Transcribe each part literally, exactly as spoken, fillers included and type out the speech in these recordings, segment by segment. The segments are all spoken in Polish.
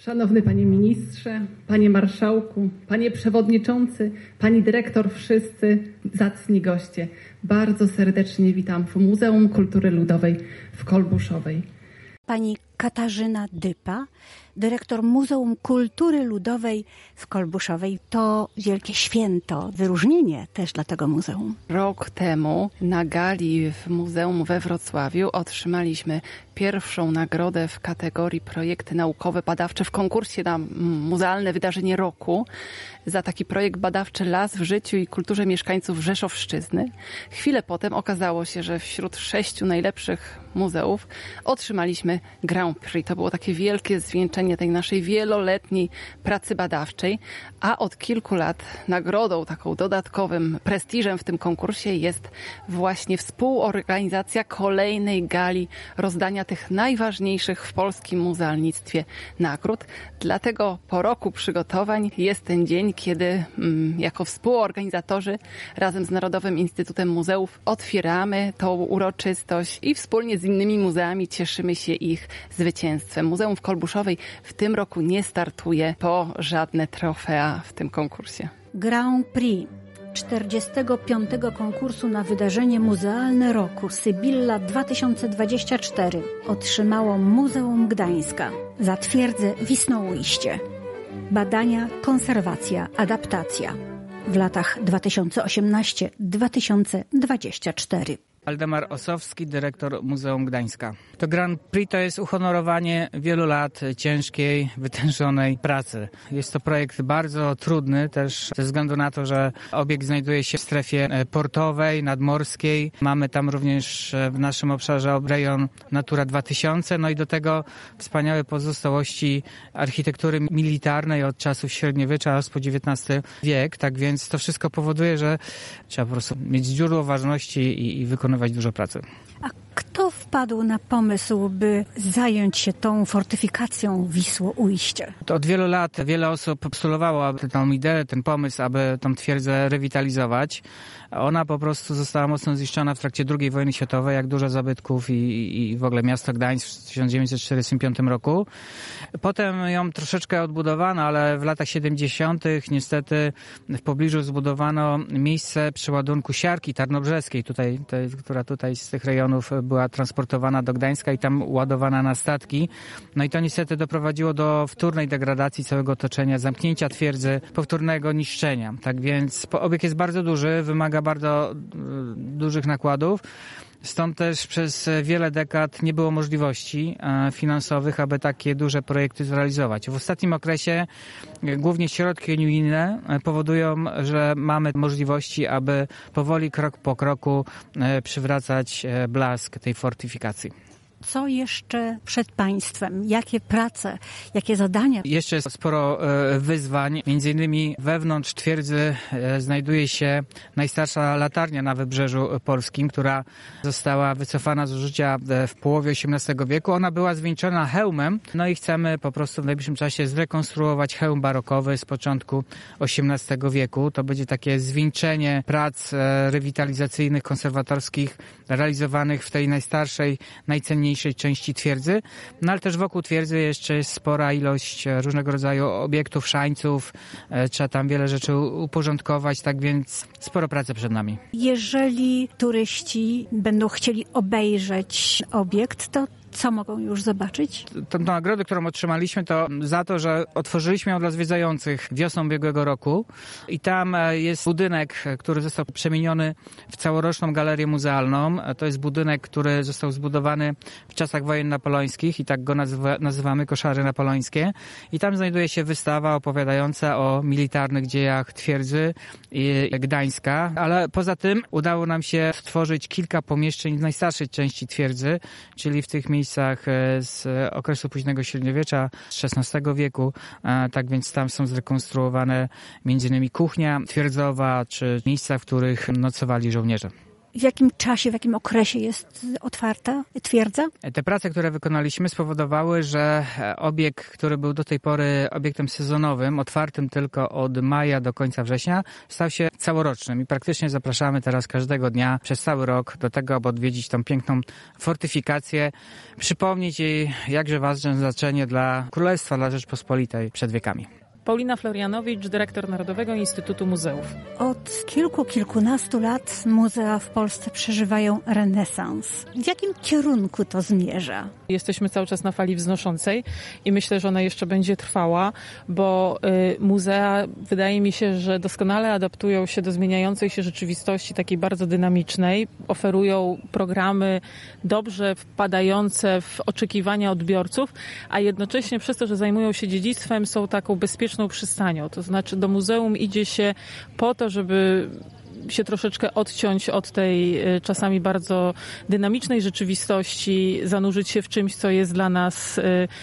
Szanowny Panie Ministrze, Panie Marszałku, Panie Przewodniczący, Pani Dyrektor, wszyscy zacni goście. Bardzo serdecznie witam w Muzeum Kultury Ludowej w Kolbuszowej. Pani Katarzyna Dypa, dyrektor Muzeum Kultury Ludowej w Kolbuszowej. To wielkie święto, wyróżnienie też dla tego muzeum. Rok temu na gali w muzeum we Wrocławiu otrzymaliśmy pierwszą nagrodę w kategorii projekty naukowe badawcze w konkursie na muzealne wydarzenie roku za taki projekt badawczy Las w życiu i kulturze mieszkańców Rzeszowszczyzny. Chwilę potem okazało się, że wśród sześciu najlepszych muzeów otrzymaliśmy Grand Prix. To było takie wielkie zwieńczenie tej naszej wieloletniej pracy badawczej, a od kilku lat nagrodą, taką dodatkowym prestiżem w tym konkursie jest właśnie współorganizacja kolejnej gali rozdania tych najważniejszych w polskim muzealnictwie nagród. Dlatego po roku przygotowań jest ten dzień, kiedy mm, jako współorganizatorzy razem z Narodowym Instytutem Muzeów otwieramy tą uroczystość i wspólnie z innymi muzeami cieszymy się ich zwycięstwem. Muzeum w Kolbuszowej w tym roku nie startuje po żadne trofea w tym konkursie. Grand Prix czterdziestego piątego konkursu na wydarzenie muzealne roku Sybilla dwa tysiące dwadzieścia cztery otrzymało Muzeum Gdańska za twierdzę Wisnoujście. Badania, konserwacja, adaptacja w latach dwa tysiące osiemnasty do dwa tysiące dwudziestego czwartego. Waldemar Osowski, dyrektor Muzeum Gdańska. To Grand Prix to jest uhonorowanie wielu lat ciężkiej, wytężonej pracy. Jest to projekt bardzo trudny też ze względu na to, że obiekt znajduje się w strefie portowej, nadmorskiej. Mamy tam również w naszym obszarze rejon Natura dwa tysiące, no i do tego wspaniałe pozostałości architektury militarnej od czasów średniowiecza aż po dziewiętnasty wiek. Tak więc to wszystko powoduje, że trzeba po prostu mieć źródło ważności i, i wykonywać dużo pracy. A kto wpadł na pomysł, by zająć się tą fortyfikacją Wisłoujście? To od wielu lat wiele osób postulowało tę ideę, ten pomysł, aby tą twierdzę rewitalizować. Ona po prostu została mocno zniszczona w trakcie drugiej wojny światowej, jak dużo zabytków i, i w ogóle miasto Gdańsk w tysiąc dziewięćset czterdziestym piątym roku. Potem ją troszeczkę odbudowano, ale w latach siedemdziesiątych niestety w pobliżu zbudowano miejsce przeładunku siarki tarnobrzeskiej, tutaj, tej, która tutaj z tych rejonów była transportowana do Gdańska i tam ładowana na statki. No i to niestety doprowadziło do wtórnej degradacji całego otoczenia, zamknięcia twierdzy, powtórnego niszczenia. Tak więc obiekt jest bardzo duży, wymaga bardzo y, dużych nakładów. Stąd też przez wiele dekad nie było możliwości finansowych, aby takie duże projekty zrealizować. W ostatnim okresie głównie środki unijne powodują, że mamy możliwości, aby powoli, krok po kroku przywracać blask tej fortyfikacji. Co jeszcze przed państwem? Jakie prace, jakie zadania? Jeszcze jest sporo wyzwań. Między innymi wewnątrz twierdzy znajduje się najstarsza latarnia na Wybrzeżu Polskim, która została wycofana z użycia w połowie osiemnastego wieku. Ona była zwieńczona hełmem, no i chcemy po prostu w najbliższym czasie zrekonstruować hełm barokowy z początku osiemnastego wieku. To będzie takie zwieńczenie prac rewitalizacyjnych, konserwatorskich realizowanych w tej najstarszej, najcenniejszej części twierdzy, no ale też wokół twierdzy jeszcze jest spora ilość różnego rodzaju obiektów, szańców, trzeba tam wiele rzeczy uporządkować, tak więc sporo pracy przed nami. Jeżeli turyści będą chcieli obejrzeć obiekt, to co mogą już zobaczyć? Tą nagrodę, którą otrzymaliśmy, to za to, że otworzyliśmy ją dla zwiedzających wiosną ubiegłego roku i tam jest budynek, który został przemieniony w całoroczną galerię muzealną. To jest budynek, który został zbudowany w czasach wojen napoleońskich i tak go nazywa, nazywamy Koszary Napoleońskie. I tam znajduje się wystawa opowiadająca o militarnych dziejach twierdzy i Gdańska, ale poza tym udało nam się stworzyć kilka pomieszczeń w najstarszej części twierdzy, czyli w tych miejscach z okresu późnego średniowiecza, z szesnastego wieku, tak więc tam są zrekonstruowane między innymi kuchnia twierdzowa, czy miejsca, w których nocowali żołnierze. W jakim czasie, w jakim okresie jest otwarta twierdza? Te prace, które wykonaliśmy, spowodowały, że obiekt, który był do tej pory obiektem sezonowym, otwartym tylko od maja do końca września, stał się całorocznym i praktycznie zapraszamy teraz każdego dnia przez cały rok do tego, aby odwiedzić tą piękną fortyfikację, przypomnieć jej jakże ważne znaczenie dla Królestwa, dla Rzeczpospolitej przed wiekami. Paulina Florianowicz, dyrektor Narodowego Instytutu Muzeów. Od kilku, kilkunastu lat muzea w Polsce przeżywają renesans. W jakim kierunku to zmierza? Jesteśmy cały czas na fali wznoszącej i myślę, że ona jeszcze będzie trwała, bo y, muzea, wydaje mi się, że doskonale adaptują się do zmieniającej się rzeczywistości, takiej bardzo dynamicznej. Oferują programy dobrze wpadające w oczekiwania odbiorców, a jednocześnie przez to, że zajmują się dziedzictwem, są taką bezpieczną przystanią. To znaczy do muzeum idzie się po to, żeby się troszeczkę odciąć od tej czasami bardzo dynamicznej rzeczywistości, zanurzyć się w czymś, co jest dla nas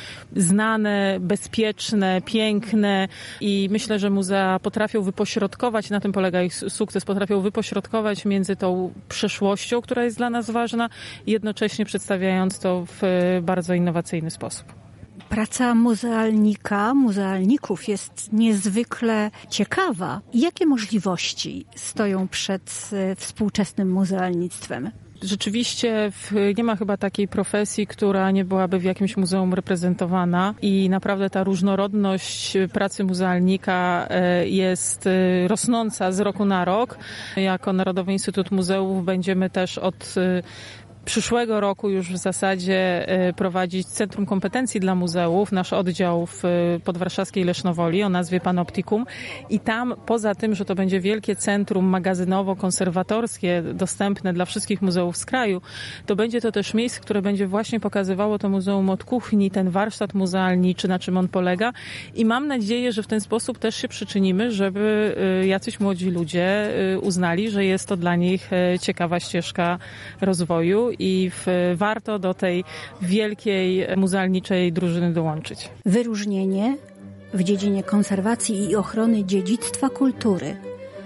znane, bezpieczne, piękne i myślę, że muzea potrafią wypośrodkować, na tym polega ich sukces, potrafią wypośrodkować między tą przeszłością, która jest dla nas ważna, jednocześnie przedstawiając to w bardzo innowacyjny sposób. Praca muzealnika, muzealników jest niezwykle ciekawa. Jakie możliwości stoją przed współczesnym muzealnictwem? Rzeczywiście w, nie ma chyba takiej profesji, która nie byłaby w jakimś muzeum reprezentowana i naprawdę ta różnorodność pracy muzealnika jest rosnąca z roku na rok. Jako Narodowy Instytut Muzeów będziemy też od przyszłego roku już w zasadzie prowadzić Centrum Kompetencji dla Muzeów, nasz oddział w podwarszawskiej Lesznowoli o nazwie Panoptikum i tam poza tym, że to będzie wielkie centrum magazynowo-konserwatorskie dostępne dla wszystkich muzeów z kraju, to będzie to też miejsce, które będzie właśnie pokazywało to muzeum od kuchni, ten warsztat muzealniczy, na czym on polega i mam nadzieję, że w ten sposób też się przyczynimy, żeby jacyś młodzi ludzie uznali, że jest to dla nich ciekawa ścieżka rozwoju i w, warto do tej wielkiej muzealniczej drużyny dołączyć. Wyróżnienie w dziedzinie konserwacji i ochrony dziedzictwa kultury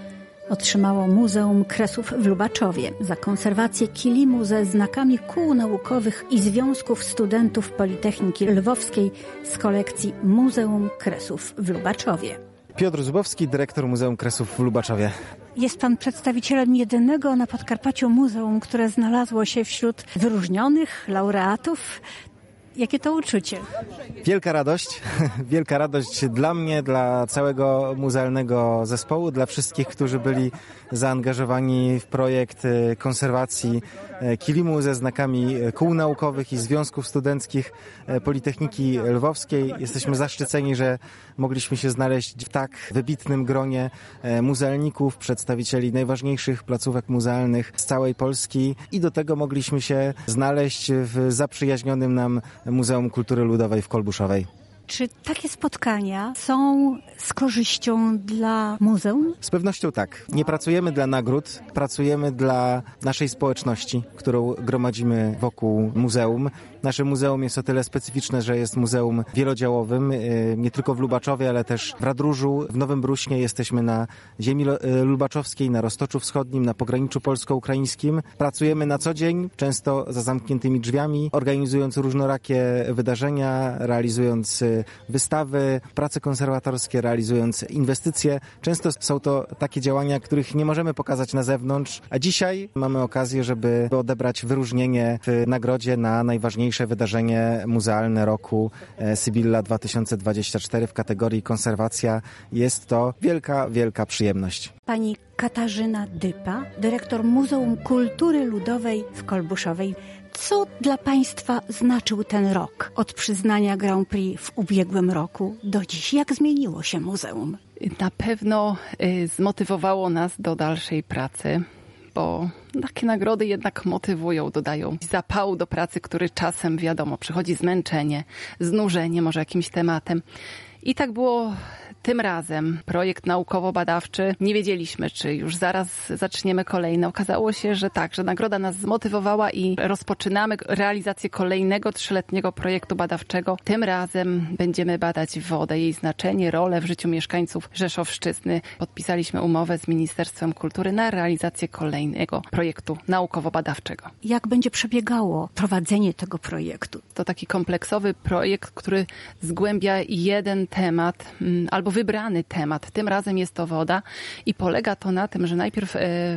otrzymało Muzeum Kresów w Lubaczowie za konserwację kilimu ze znakami kół naukowych i związków studentów Politechniki Lwowskiej z kolekcji Muzeum Kresów w Lubaczowie. Piotr Zubowski, dyrektor Muzeum Kresów w Lubaczowie. Jest pan przedstawicielem jedynego na Podkarpaciu muzeum, które znalazło się wśród wyróżnionych laureatów. Jakie to uczucie? Wielka radość. Wielka radość dla mnie, dla całego muzealnego zespołu, dla wszystkich, którzy byli zaangażowani w projekt konserwacji kilimu ze znakami kół naukowych i związków studenckich Politechniki Lwowskiej. Jesteśmy zaszczyceni, że mogliśmy się znaleźć w tak wybitnym gronie muzealników, przedstawicieli najważniejszych placówek muzealnych z całej Polski i do tego mogliśmy się znaleźć w zaprzyjaźnionym nam Muzeum Kultury Ludowej w Kolbuszowej. Czy takie spotkania są z korzyścią dla muzeum? Z pewnością tak. Nie pracujemy dla nagród, pracujemy dla naszej społeczności, którą gromadzimy wokół muzeum. Nasze muzeum jest o tyle specyficzne, że jest muzeum wielodziałowym, nie tylko w Lubaczowie, ale też w Radróżu, w Nowym Bruśnie. Jesteśmy na ziemi lubaczowskiej, na Roztoczu Wschodnim, na pograniczu polsko-ukraińskim. Pracujemy na co dzień, często za zamkniętymi drzwiami, organizując różnorakie wydarzenia, realizując wystawy, prace konserwatorskie, realizując inwestycje. Często są to takie działania, których nie możemy pokazać na zewnątrz, a dzisiaj mamy okazję, żeby odebrać wyróżnienie w nagrodzie na najważniejsze wydarzenie muzealne roku Sybilla dwa tysiące dwadzieścia cztery w kategorii konserwacja. Jest to wielka, wielka przyjemność. Pani Katarzyna Dypa, dyrektor Muzeum Kultury Ludowej w Kolbuszowej. Co dla Państwa znaczył ten rok od przyznania Grand Prix w ubiegłym roku do dziś? Jak zmieniło się muzeum? Na pewno zmotywowało nas do dalszej pracy, bo takie nagrody jednak motywują, dodają zapału do pracy, który czasem, wiadomo, przychodzi zmęczenie, znużenie może jakimś tematem. I tak było Tym razem projekt naukowo-badawczy, nie wiedzieliśmy, czy już zaraz zaczniemy kolejny. Okazało się, że tak, że nagroda nas zmotywowała i rozpoczynamy realizację kolejnego trzyletniego projektu badawczego. Tym razem będziemy badać wodę, jej znaczenie, rolę w życiu mieszkańców Rzeszowszczyzny. Podpisaliśmy umowę z Ministerstwem Kultury na realizację kolejnego projektu naukowo-badawczego. Jak będzie przebiegało prowadzenie tego projektu? To taki kompleksowy projekt, który zgłębia jeden temat albo wybrany temat. Tym razem jest to woda i polega to na tym, że najpierw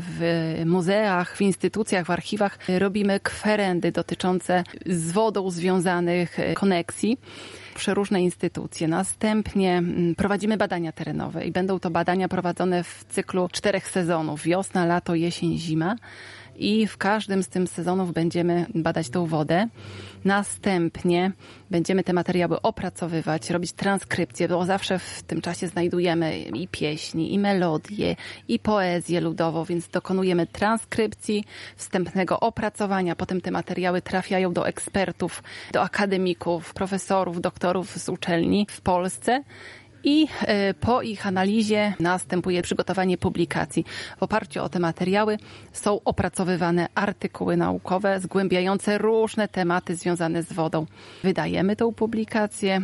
w muzeach, w instytucjach, w archiwach robimy kwerendy dotyczące z wodą związanych koneksji. Przeróżne instytucje. Następnie prowadzimy badania terenowe i będą to badania prowadzone w cyklu czterech sezonów. Wiosna, lato, jesień, zima. I w każdym z tych sezonów będziemy badać tą wodę. Następnie będziemy te materiały opracowywać, robić transkrypcje, bo zawsze w tym czasie znajdujemy i pieśni, i melodie, i poezję ludową, więc dokonujemy transkrypcji, wstępnego opracowania. Potem te materiały trafiają do ekspertów, do akademików, profesorów, doktorów z uczelni w Polsce. I po ich analizie następuje przygotowanie publikacji. W oparciu o te materiały są opracowywane artykuły naukowe zgłębiające różne tematy związane z wodą. Wydajemy tą publikację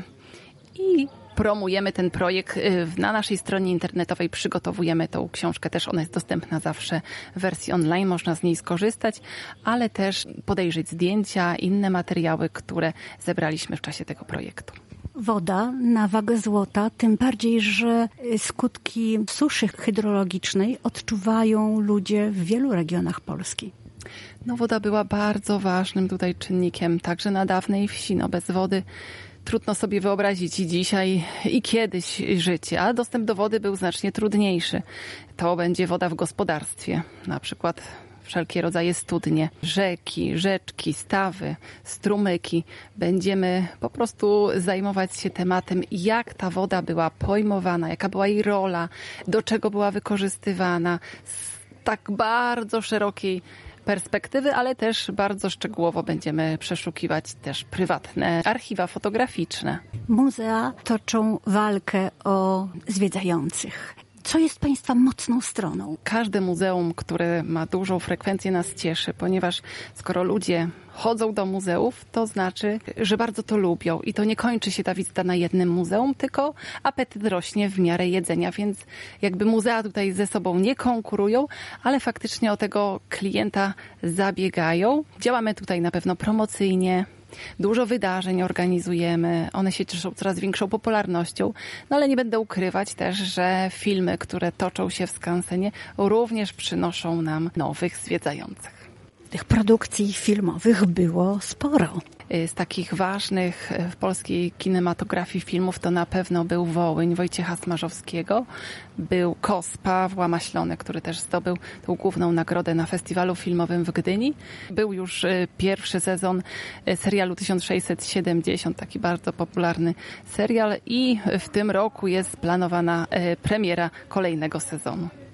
i promujemy ten projekt na naszej stronie internetowej, przygotowujemy tą książkę, też ona jest dostępna zawsze w wersji online, można z niej skorzystać, ale też podejrzeć zdjęcia, inne materiały, które zebraliśmy w czasie tego projektu. Woda na wagę złota, tym bardziej, że skutki suszy hydrologicznej odczuwają ludzie w wielu regionach Polski. No, woda była bardzo ważnym tutaj czynnikiem, także na dawnej wsi. No, bez wody trudno sobie wyobrazić i dzisiaj, i kiedyś życie, a dostęp do wody był znacznie trudniejszy. To będzie woda w gospodarstwie, na przykład wszelkie rodzaje studnie, rzeki, rzeczki, stawy, strumyki. Będziemy po prostu zajmować się tematem, jak ta woda była pojmowana, jaka była jej rola, do czego była wykorzystywana z tak bardzo szerokiej perspektywy, ale też bardzo szczegółowo będziemy przeszukiwać też prywatne archiwa fotograficzne. Muzea toczą walkę o zwiedzających. Co jest Państwa mocną stroną? Każde muzeum, które ma dużą frekwencję, nas cieszy, ponieważ skoro ludzie chodzą do muzeów, to znaczy, że bardzo to lubią. I to nie kończy się ta wizyta na jednym muzeum, tylko apetyt rośnie w miarę jedzenia, więc jakby muzea tutaj ze sobą nie konkurują, ale faktycznie o tego klienta zabiegają. Działamy tutaj na pewno promocyjnie. Dużo wydarzeń organizujemy, one się cieszą coraz większą popularnością, no ale nie będę ukrywać też, że filmy, które toczą się w skansenie, również przynoszą nam nowych zwiedzających. Tych produkcji filmowych było sporo. Z takich ważnych w polskiej kinematografii filmów to na pewno był Wołyń Wojciecha Smarzowskiego, był Kos Pawła Maślony, który też zdobył tą główną nagrodę na festiwalu filmowym w Gdyni. Był już pierwszy sezon serialu tysiąc sześćset siedemdziesiąt, taki bardzo popularny serial i w tym roku jest planowana premiera kolejnego sezonu.